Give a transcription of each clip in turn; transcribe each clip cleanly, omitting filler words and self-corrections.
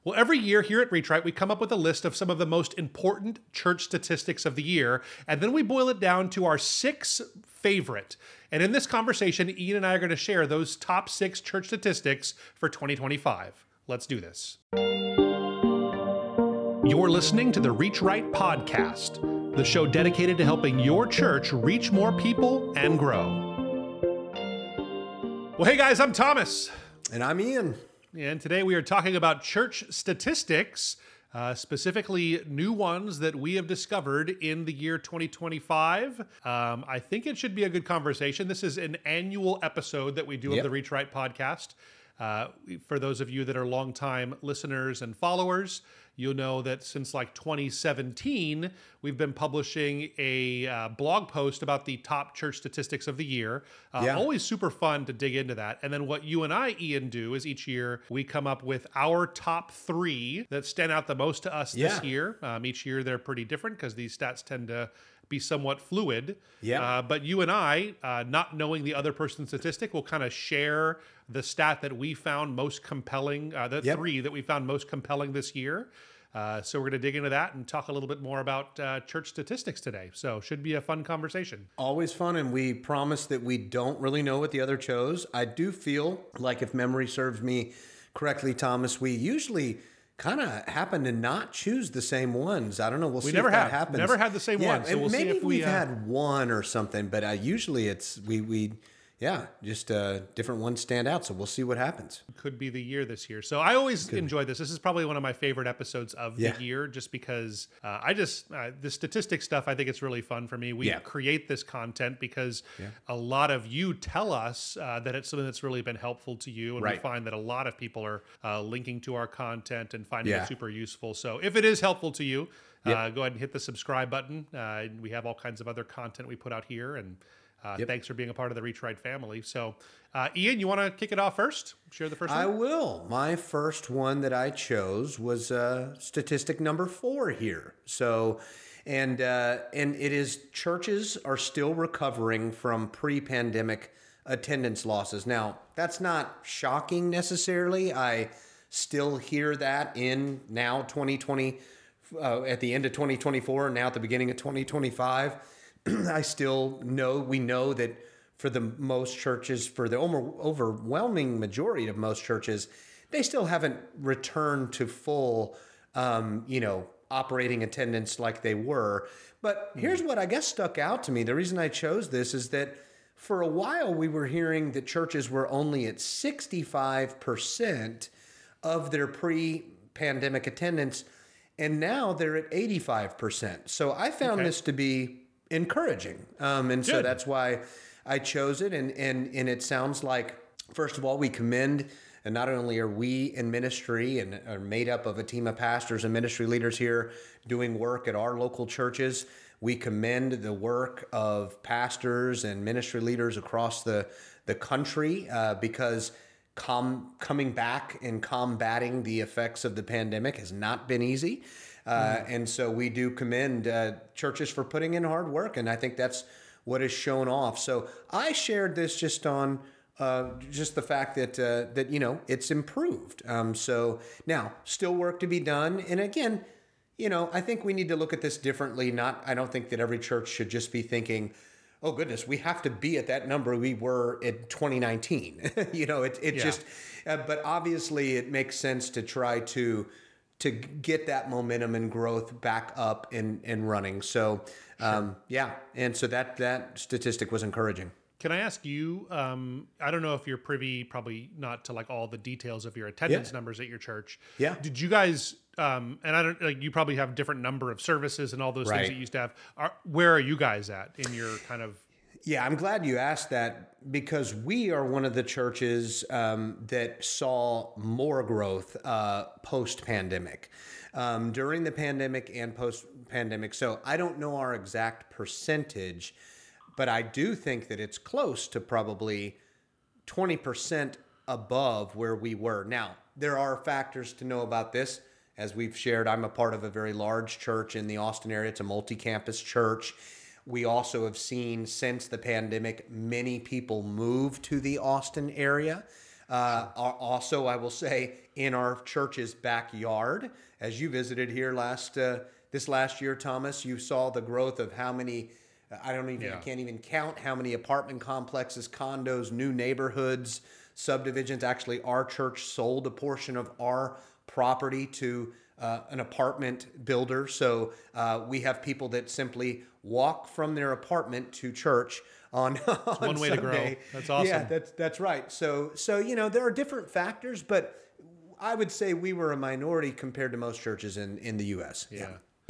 Well, every year here at Reachright, we come up with a list of some of the most important church statistics of the year, and then we boil it down to our 6 favorite. And in this conversation, Ian and I are going to share those top 6 church statistics for 2025. Let's do this. You're listening to the Reachright Podcast, the show dedicated to helping your church reach more people and grow. Well, hey guys, I'm Thomas. And I'm Ian. And today we are talking about church statistics, specifically new ones that we have discovered in the year 2025. I think it should be a good conversation. This is an annual episode that we do of the Reachright Podcast. For those of you that are longtime listeners and followers, you'll know that since like 2017, we've been publishing a blog post about the top church statistics of the year. Always super fun to dig into that. And then what you and I, Ian, do is each year we come up with our top 3 that stand out the most to us this year. Each year they're pretty different because these stats tend to be somewhat fluid. But you and I, not knowing the other person's statistic, will kind of share the stat that we found most compelling, 3 that we found most compelling this year. So we're going to dig into that and talk a little bit more about church statistics today. So should be a fun conversation. Always fun, and we promise that we don't really know what the other chose. I do feel like, if memory serves me correctly, Thomas, we usually kind of happen to not choose the same ones. I don't know. We'll see if that happens. Never had the same ones. So we'll see if we've had one or something, but usually it's just different ones stand out. So we'll see what happens. Could be the year this year. So I always enjoy this. This is probably one of my favorite episodes of the year, just because the statistic stuff, I think it's really fun for me. We create this content because a lot of you tell us that it's something that's really been helpful to you. And we find that a lot of people are linking to our content and finding it super useful. So if it is helpful to you, go ahead and hit the subscribe button. We have all kinds of other content we put out here, and thanks for being a part of the Reachright family. So, Ian, you want to kick it off first? Share the first one? I will. My first one that I chose was statistic number 4 here. So, and it is churches are still recovering from pre-pandemic attendance losses. Now, that's not shocking necessarily. I still hear that in now 2020, at the end of 2024, and now at the beginning of 2025. We know that for the most churches, for the overwhelming majority of most churches, they still haven't returned to full, operating attendance like they were. But here's what I guess stuck out to me. The reason I chose this is that for a while we were hearing that churches were only at 65% of their pre-pandemic attendance, and now they're at 85%. So I found this to be encouraging. So that's why I chose it. And it sounds like, first of all, we commend, and not only are we in ministry and are made up of a team of pastors and ministry leaders here doing work at our local churches, we commend the work of pastors and ministry leaders across the country because coming back and combating the effects of the pandemic has not been easy. And so we do commend churches for putting in hard work, and I think that's what is shown off. So I shared this just on just the fact that it's improved. So now still work to be done, and again, I think we need to look at this differently. I don't think that every church should just be thinking, oh goodness, we have to be at that number we were in 2019. But obviously it makes sense to try to get that momentum and growth back up and running. So, and so that statistic was encouraging. Can I ask you, I don't know if you're privy, probably not to like all the details of your attendance numbers at your church. Yeah. Did you guys, and I don't, like, you probably have different number of services and all those things that you used to have. Where are you guys at in your kind of? Yeah, I'm glad you asked that because we are one of the churches that saw more growth post-pandemic, during the pandemic and post-pandemic. So I don't know our exact percentage, but I do think that it's close to probably 20% above where we were. Now, there are factors to know about this. As we've shared, I'm a part of a very large church in the Austin area. It's a multi-campus church. We also have seen since the pandemic, many people move to the Austin area. Also, I will say, in our church's backyard, as you visited here this last year, Thomas, you saw the growth of how many. I can't even count how many apartment complexes, condos, new neighborhoods, subdivisions. Actually, our church sold a portion of our property to an apartment builder. So we have people that simply walk from their apartment to church on one way Sunday. to grow. That's awesome. Yeah, that's right. So there are different factors, but I would say we were a minority compared to most churches in the U.S. Yeah.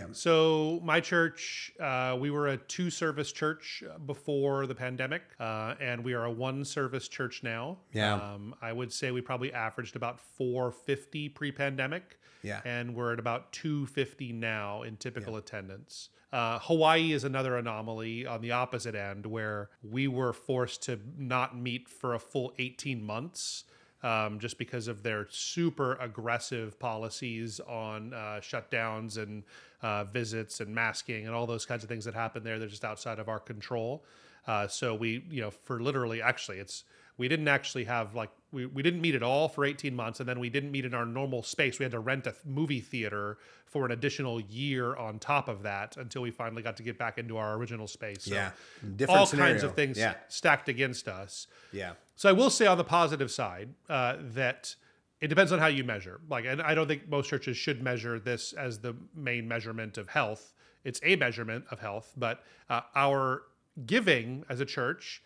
So my church, we were a 2-service church before the pandemic, and we are a 1-service church now. Yeah. I would say we probably averaged about 450 pre-pandemic. Yeah. And we're at about 250 now in typical attendance. Hawaii is another anomaly on the opposite end, where we were forced to not meet for a full 18 months. Just because of their super aggressive policies on shutdowns and visits and masking and all those kinds of things that happen there. They're just outside of our control. So we, for literally, actually, we didn't actually have we didn't meet at all for 18 months. And then we didn't meet in our normal space. We had to rent a movie theater for an additional year on top of that until we finally got to get back into our original space. So different all scenario. kinds of things stacked against us. Yeah. So I will say on the positive side that it depends on how you measure. And I don't think most churches should measure this as the main measurement of health. It's a measurement of health, but our giving as a church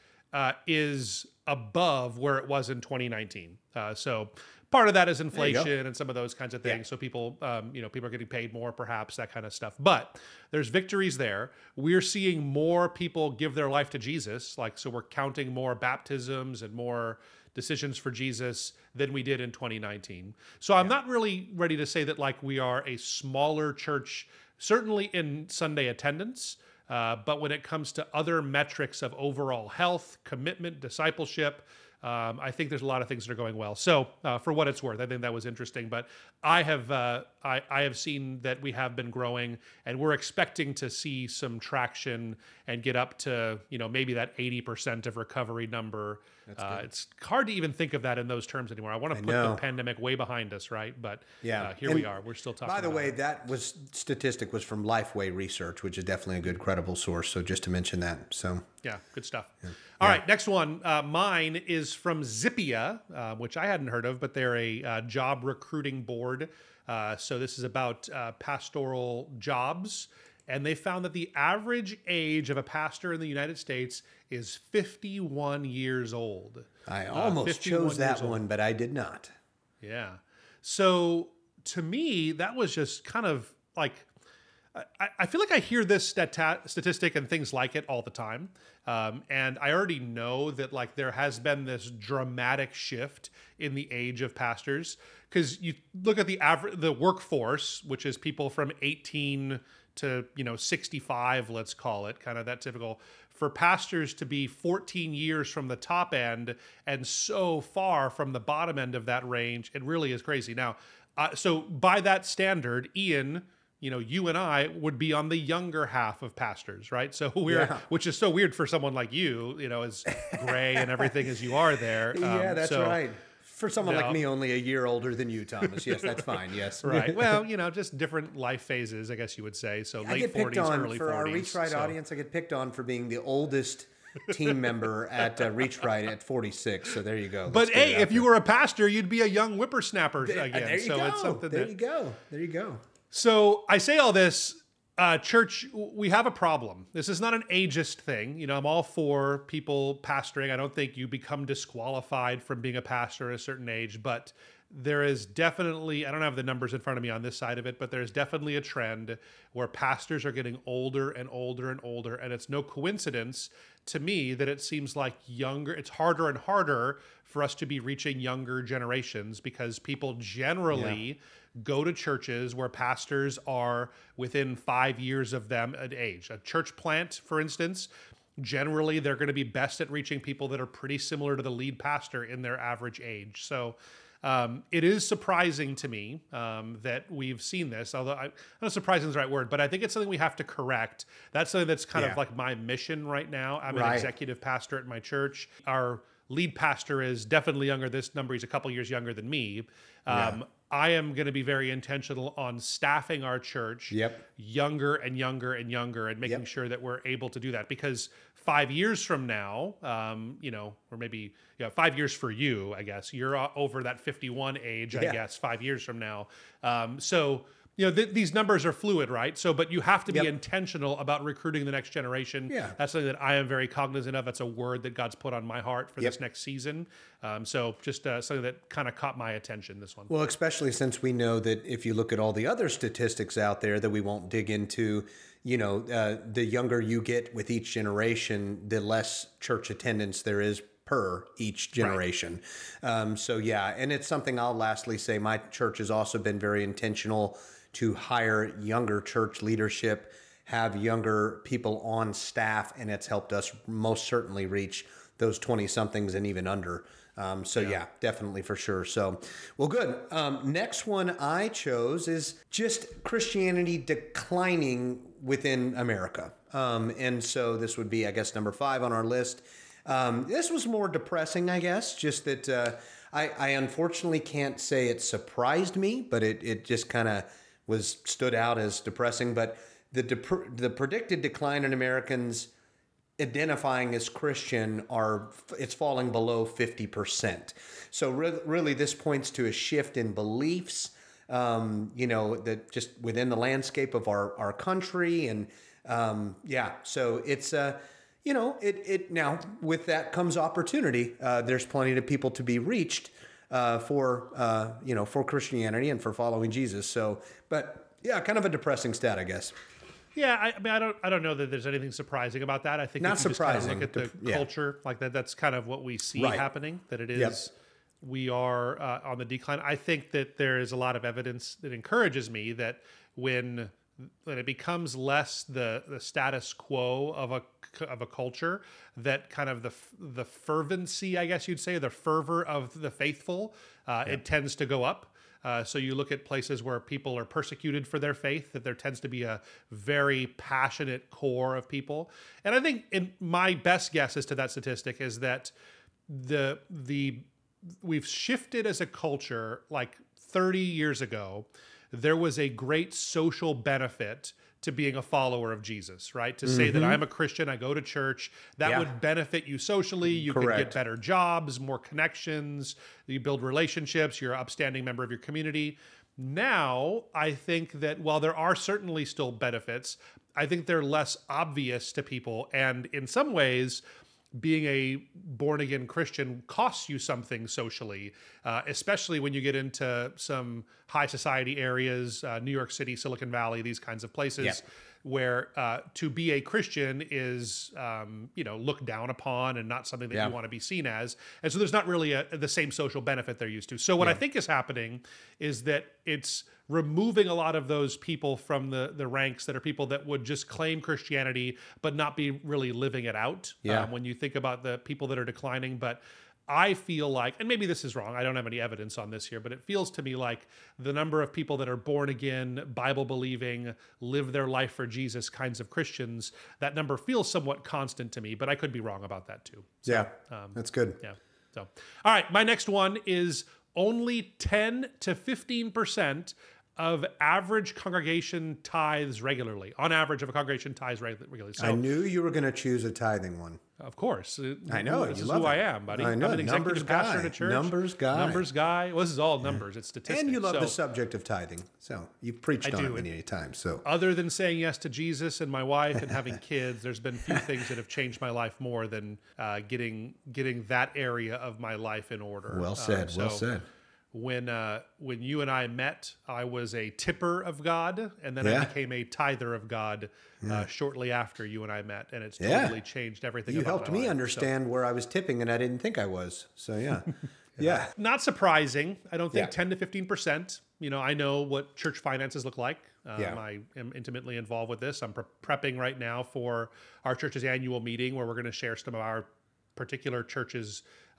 is above where it was in 2019. So part of that is inflation and some of those kinds of things. Yeah. So people, people are getting paid more, perhaps, that kind of stuff. But there's victories there. We're seeing more people give their life to Jesus. So we're counting more baptisms and more decisions for Jesus than we did in 2019. So I'm not really ready to say that we are a smaller church, certainly in Sunday attendance. But when it comes to other metrics of overall health, commitment, discipleship, I think there's a lot of things that are going well. So for what it's worth, I think that was interesting. But I have seen that we have been growing, and we're expecting to see some traction and get up to maybe that 80% of recovery number. It's hard to even think of that in those terms anymore. I want to put the pandemic way behind us, right? But here we are. We're still talking. By the way, it. that statistic was from Lifeway Research, which is definitely a good, credible source. So just to mention that. So yeah, good stuff. Yeah. All right, next one. Mine is from Zippia, which I hadn't heard of, but they're a job recruiting board. So this is about pastoral jobs. And they found that the average age of a pastor in the United States is 51 years old. I almost chose that one, but I did not. Yeah. So to me, that was just kind of I feel like I hear this statistic and things like it all the time. And I already know that there has been this dramatic shift in the age of pastors. Because you look at the workforce, which is people from 18 to 65, let's call it, kind of that typical, for pastors to be 14 years from the top end and so far from the bottom end of that range, it really is crazy. Now, so by that standard, Ian, you and I would be on the younger half of pastors, right? So which is so weird for someone like you, as gray and everything as you are there. That's right. For someone like me, only a year older than you, Thomas. Yes, that's fine. Yes. Right. Well, just different life phases, I guess you would say. So late 40s, early 40s. For our Reach Right audience, I get picked on for being the oldest team member at Reach Right at 46. So there you go. But hey, if you were a pastor, you'd be a young whippersnapper again. There you go. It's something there you go. There you go. So I say all this, church, we have a problem. This is not an ageist thing. I'm all for people pastoring. I don't think you become disqualified from being a pastor at a certain age, but there is definitely, I don't have the numbers in front of me on this side of it, but there's definitely a trend where pastors are getting older and older and older. And it's no coincidence to me that it seems like it's harder and harder for us to be reaching younger generations because people generally go to churches where pastors are within 5 years of them at age. A church plant, for instance, generally they're going to be best at reaching people that are pretty similar to the lead pastor in their average age. So it is surprising to me that we've seen this, although I don't know if surprising is the right word, but I think it's something we have to correct. That's something that's kind of like my mission right now. I'm an executive pastor at my church. Our lead pastor is definitely younger. This number, he's a couple years younger than me. I am going to be very intentional on staffing our church younger and younger and younger, and making sure that we're able to do that, because 5 years from now, or maybe 5 years for you, I guess you're over that 51 age, I guess 5 years from now. These numbers are fluid, right? So, but you have to be intentional about recruiting the next generation. Yeah. That's something that I am very cognizant of. That's a word that God's put on my heart for this next season. So just something that kind of caught my attention, this one. Well, especially since we know that if you look at all the other statistics out there that we won't dig into, the younger you get with each generation, the less church attendance there is per each generation. Right. And it's something I'll lastly say, my church has also been very intentional to hire younger church leadership, have younger people on staff, and it's helped us most certainly reach those 20-somethings and even under. Definitely for sure. So, well, good. Next one I chose is just Christianity declining within America. And so this would be, I guess, number 5 on our list. This was more depressing, I guess, just that I unfortunately can't say it surprised me, but it just kind of stood out as depressing. But the predicted decline in Americans identifying as Christian it's falling below 50%. So really this points to a shift in beliefs, that just within the landscape of our country. And so it's now with that comes opportunity. There's plenty of people to be reached for Christianity and for following Jesus. So, but yeah, kind of a depressing stat, I guess. Yeah, I don't know that there's anything surprising about that. I think not if you surprising. Just kind of look at the culture like that. That's kind of what we see happening. That it is, we are on the decline. I think that there is a lot of evidence that encourages me that when it becomes less the status quo of a culture, that kind of the fervency, I guess you'd say, the fervor of the faithful, it tends to go up. So you look at places where people are persecuted for their faith, that there tends to be a very passionate core of people. And I think my best guess as to that statistic is that we've shifted as a culture. Like 30 years ago, there was a great social benefit to being a follower of Jesus, right? To say that I'm a Christian, I go to church, that would benefit you socially. You could get better jobs, more connections, you build relationships, you're an upstanding member of your community. Now, I think that while there are certainly still benefits, I think they're less obvious to people. And in some ways, being a born-again Christian costs you something socially, especially when you get into some high society areas, New York City, Silicon Valley, these kinds of places, where to be a Christian is, looked down upon and not something that you want to be seen as. And so there's not really the same social benefit they're used to. So what I think is happening is that it's removing a lot of those people from the ranks that are people that would just claim Christianity but not be really living it out. When you think about the people that are declining. But I feel like, and maybe this is wrong, I don't have any evidence on this here, but it feels to me like the number of people that are born again, Bible believing, live their life for Jesus kinds of Christians, that number feels somewhat constant to me, but I could be wrong about that too. So, that's good. Yeah. So, all right, my next one is only 10 to 15% of average congregation tithes regularly. On average, of a congregation tithes regularly. So, I knew you were going to choose a tithing one. Of course. I know. This is who I am, buddy. I know. I'm an executive pastor at a church. Numbers guy. Well, this is all numbers. It's statistics. And you love the subject of tithing. So you've preached on it many times. So other than saying yes to Jesus and my wife and having kids, there's been few things that have changed my life more than getting that area of my life in order. Well said. Well said. When you and I met, I was a tipper of God, and then I became a tither of God shortly after you and I met, and it's totally changed everything. You helped me understand where I was tipping, and I didn't think I was. So yeah, not surprising. I don't think 10 to 15%. I know what church finances look like. I am intimately involved with this. I'm prepping right now for our church's annual meeting where we're going to share some of our particular churches,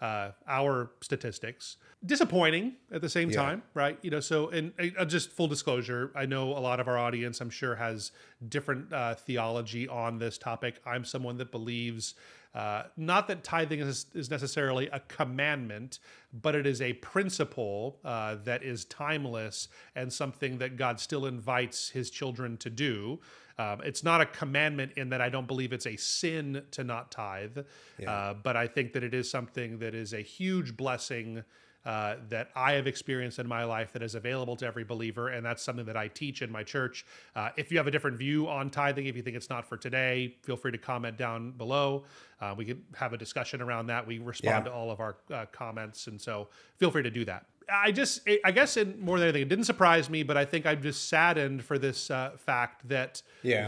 our statistics. Disappointing at the same time, right? So, and just full disclosure, I know a lot of our audience, I'm sure, has different theology on this topic. I'm someone that believes not that tithing is necessarily a commandment, but it is a principle that is timeless and something that God still invites his children to do. It's not a commandment in that I don't believe it's a sin to not tithe, but I think that it is something that is a huge blessing that I have experienced in my life that is available to every believer, and that's something that I teach in my church. If you have a different view on tithing, if you think it's not for today, feel free to comment down below. We could have a discussion around that. We respond to all of our comments, and so feel free to do that. I guess more than anything, it didn't surprise me, but I think I'm just saddened for this fact that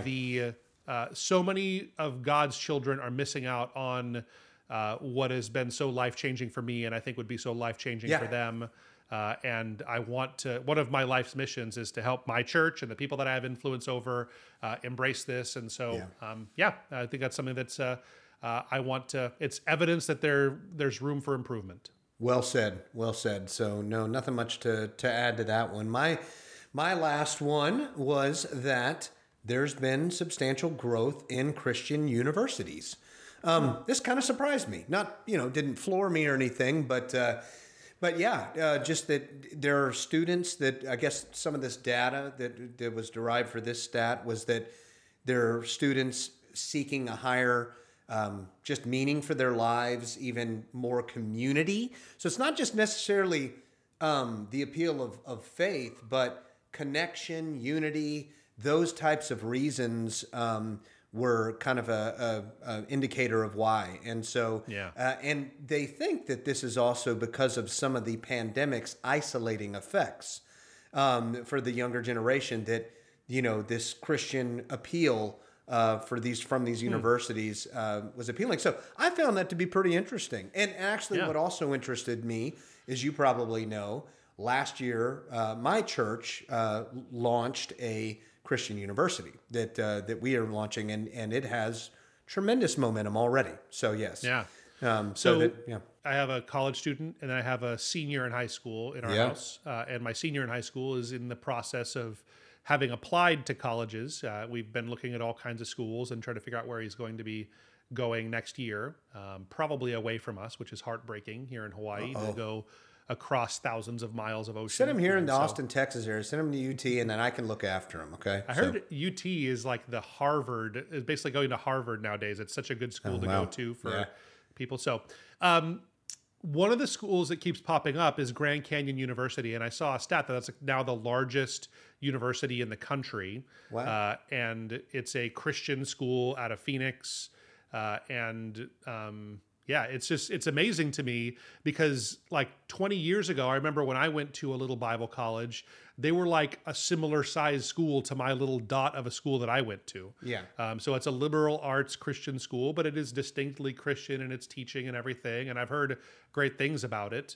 so many of God's children are missing out on what has been so life-changing for me, and I think would be so life-changing for them. And I want to, one of my life's missions is to help my church and the people that I have influence over embrace this. And so, I think that's something that's, I want to, it's evidence that there's room for improvement. Well said. Well said. So no, nothing much to add to that one. My last one was that there's been substantial growth in Christian universities. This kind of surprised me. Not, didn't floor me or anything, but just that there are students that, I guess some of this data that was derived for this stat was that there are students seeking a higher just meaning for their lives, even more community. So it's not just necessarily the appeal of faith, but connection, unity, those types of reasons were kind of a indicator of why. And so, and they think that this is also because of some of the pandemic's isolating effects for the younger generation, that, this Christian appeal from these universities was appealing. So I found that to be pretty interesting. And actually what also interested me is, you probably know, last year, my church launched a Christian university that we are launching, and it has tremendous momentum already. So yes. Yeah. I have a college student, and I have a senior in high school in our house. And my senior in high school is in the process of having applied to colleges. We've been looking at all kinds of schools and trying to figure out where he's going to be going next year, probably away from us, which is heartbreaking here in Hawaii to go across thousands of miles of ocean. Send him here in the Austin, Texas area. Send him to UT, and then I can look after him, okay? I heard UT is like the Harvard, is basically going to Harvard nowadays. It's such a good school to go to for people. So one of the schools that keeps popping up is Grand Canyon University, and I saw a stat that that's now the largest university in the country. Wow. And it's a Christian school out of Phoenix. It's amazing to me, because like 20 years ago, I remember when I went to a little Bible college, they were like a similar size school to my little dot of a school that I went to. Yeah. So it's a liberal arts Christian school, but it is distinctly Christian in its teaching and everything. And I've heard great things about it.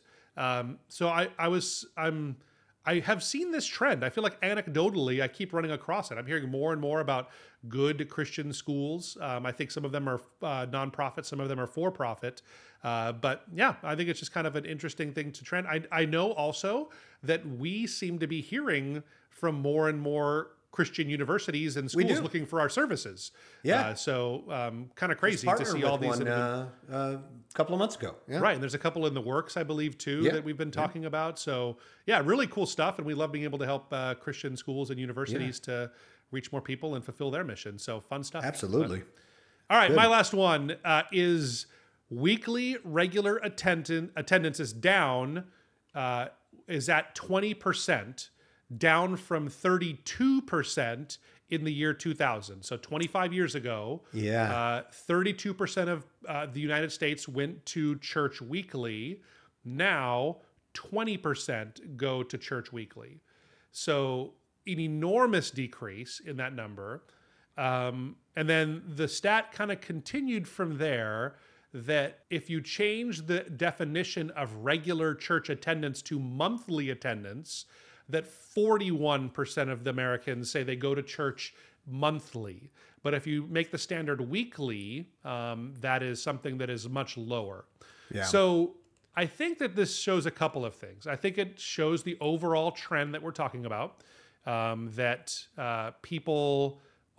I have seen this trend. I feel like anecdotally, I keep running across it. I'm hearing more and more about good Christian schools. I think some of them are nonprofit, some of them are for-profit. But yeah, I think it's just kind of an interesting thing to trend. I know also that we seem to be hearing from more and more Christian universities and schools looking for our services. Yeah. Kind of crazy to see all these. A couple of months ago. Yeah. Right. And there's a couple in the works, I believe, too, that we've been talking about. So yeah, really cool stuff. And we love being able to help Christian schools and universities to reach more people and fulfill their mission. So fun stuff. Absolutely. All right. Good. My last one is weekly regular attendance is down, is at 20%. Down from 32% in the year 2000. So 25 years ago, 32% of the United States went to church weekly. Now 20% go to church weekly. So an enormous decrease in that number. And then the stat kind of continued from there, that if you change the definition of regular church attendance to monthly attendance, that 41% of the Americans say they go to church monthly. But if you make the standard weekly, that is something that is much lower. Yeah. So I think that this shows a couple of things. I think it shows the overall trend that we're talking about, that people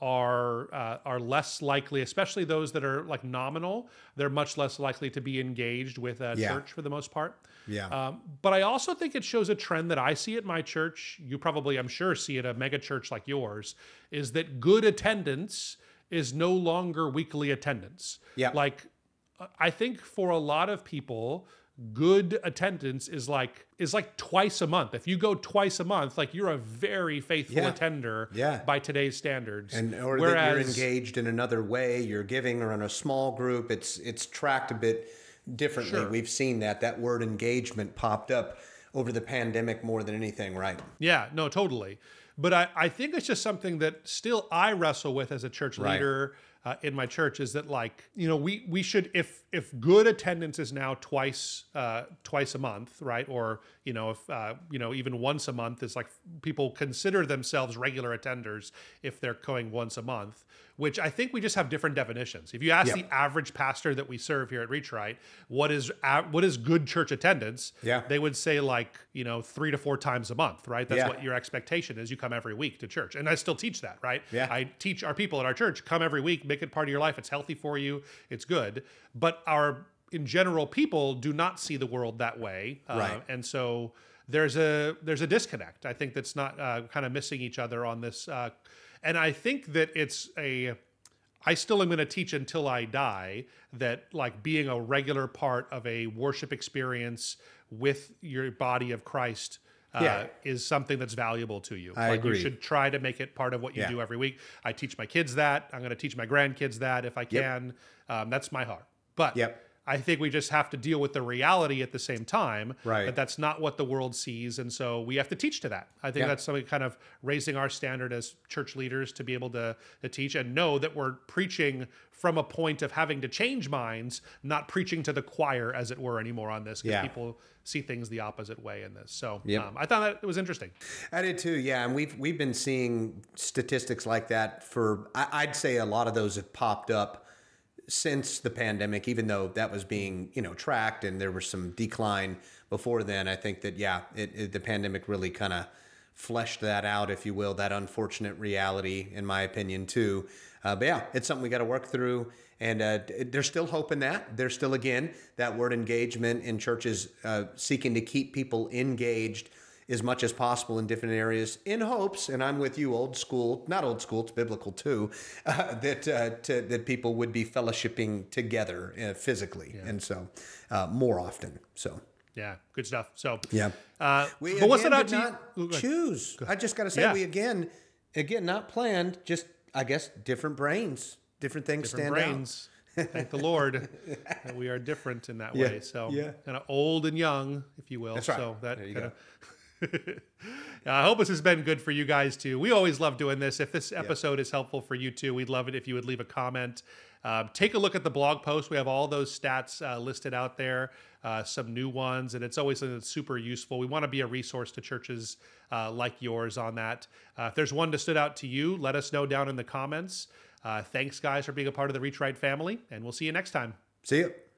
are less likely, especially those that are like nominal. They're much less likely to be engaged with a church for the most part. Yeah. But I also think it shows a trend that I see at my church. You probably, I'm sure, see at a mega church like yours, is that good attendance is no longer weekly attendance. Yeah. Like, I think for a lot of people, good attendance is like twice a month. If you go twice a month, like you're a very faithful attender by today's standards. Or that you're engaged in another way, you're giving, or in a small group, it's tracked a bit differently. Sure. We've seen that word engagement popped up over the pandemic more than anything, right? Yeah, no, totally. But I think it's just something that still I wrestle with as a church leader in my church, is that, like, you know, we should, if good attendance is now twice a month, right? Or, you know, if, you know, even once a month is like, people consider themselves regular attenders if they're going once a month, which I think we just have different definitions. If you ask the average pastor that we serve here at Reach Right, what is good church attendance? They would say, like, you know, 3 to 4 times a month, right? That's what your expectation is. You come every week to church. And I still teach that, right? I teach our people at our church, come every week, make it part of your life. It's healthy for you. It's good. But in general, people do not see the world that way. And so there's a disconnect. I think that's not kind of missing each other on this. And I think that I still am going to teach until I die that, like, being a regular part of a worship experience with your body of Christ is something that's valuable to you. I agree. You should try to make it part of what you do every week. I teach my kids that. I'm going to teach my grandkids that if I can. That's my heart. But I think we just have to deal with the reality at the same time, that that's not what the world sees. And so we have to teach to that. I think that's something, kind of raising our standard as church leaders to be able to teach and know that we're preaching from a point of having to change minds, not preaching to the choir, as it were, anymore on this, because people see things the opposite way in this. So I thought that it was interesting. I did too. Yeah. And we've been seeing statistics like that for, I'd say a lot of those have popped up since the pandemic, even though that was being, you know, tracked and there was some decline before then. I think that, the pandemic really kind of fleshed that out, if you will, that unfortunate reality, in my opinion, too. But it's something we got to work through. And there's still hope in that. There's still, again, that word engagement in churches, seeking to keep people engaged as much as possible in different areas, in hopes, and I'm with you, not old school, it's biblical too, that people would be fellowshipping together physically, and so more often. So yeah, good stuff. So we but what's it out did not choose. I just got to say, we again not planned. Just, I guess, different brains, different things stand out. Thank the Lord that we are different in that way. So kind of old and young, if you will. That's right. So that there you kind go. I hope this has been good for you guys too. We always love doing this. If this episode is helpful for you too, we'd love it if you would leave a comment. Take a look at the blog post. We have all those stats listed out there, some new ones, and it's always something that's super useful. We want to be a resource to churches like yours on that. If there's one that stood out to you, let us know down in the comments. Thanks, guys, for being a part of the Reach Right family, and we'll see you next time. See you.